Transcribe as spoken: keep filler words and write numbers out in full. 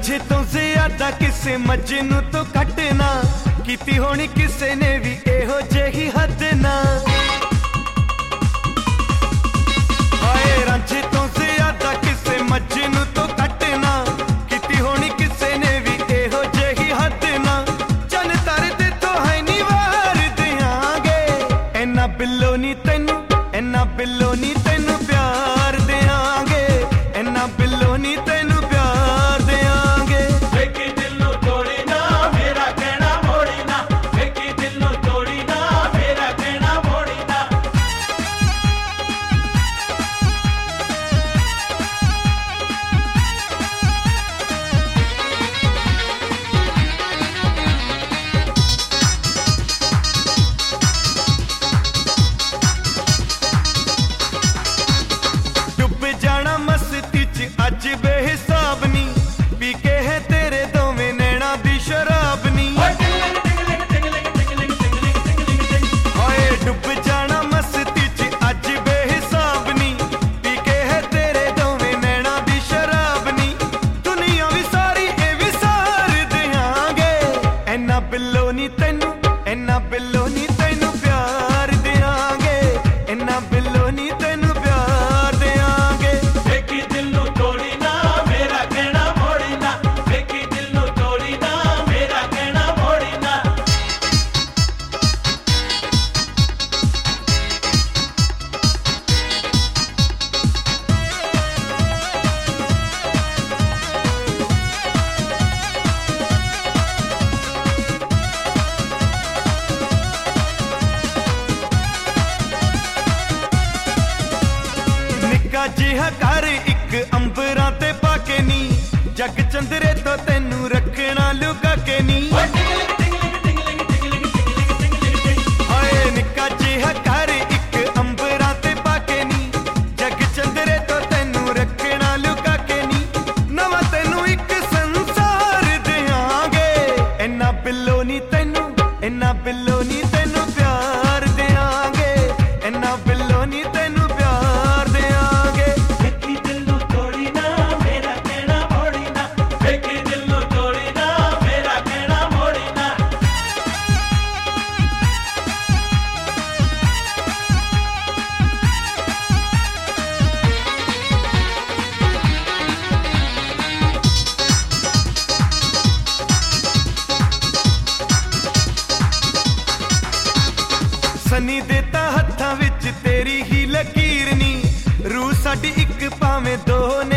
रांझे तो ज्यादा किसे मजनू तो कटना कीती होनी किसे ने भी एहो जेही हद ना। हाय रांझे तो ज्यादा किसे मजनू तो कटना कीती होनी किसे ने भी एहो जेही हद ना। चन तारे ते तो है नी वार देंगे एना बिल्लो नी तेनू एना बिल्लो नी तेनू प्यार देंगे एना बिल्लो नी तेनू प्यार देंगे। वेखी दिल नू तोड़ी ना मेरा कहना मोड़ी ना, वेखी दिल नू तोड़ी ना मेरा कहना मोड़ी ना। डुब जाना मस्ती च अज बेहिसाब नी पी के है तेरे दोवें नैना दी शराब नी। हाय डुब जाना मस्ती च अज बेहिसाब नी पी के है तेरे दोवें नैना दी शराब नी। दुनिया भी सारी ए भी सार देंगे एना बिल्लो नी तेनू एना बिल्लो नी तेनू प्यार देंगे एना बिल्लो नी तेनू प्यार देंगे। वेखी दिल नू तोड़ी ना मेरा कहना मोड़ी ना, वेखी दिल नू तोड़ी ना मेरा कहना मोड़ी ना। निक्का जिहा घर इक अंबरां ते पाके नी जग चंदरे तो तेनू रखना लुका के नी। हाय निक्का जिहा घर इक अंबरां ते पाके नी जग चंदरे तो तेनू रखना लुका के नी। नवा तेनू इक संसार देंगे एना बिल्लो नी तेनू एना बिल्लो नी तेनू प्यार देंगे एना बिल्लो नी तेनू प्यार देंगे। वेखी दिल नू तोड़ी ना मेरा कहना मोड़ी ना, वेखी दिल नू तोड़ी ना मेरा कहना मोड़ी ना। सनी देता हत्थां विच तेरी ही लकीर नी रूह साडी इक भावें दो ने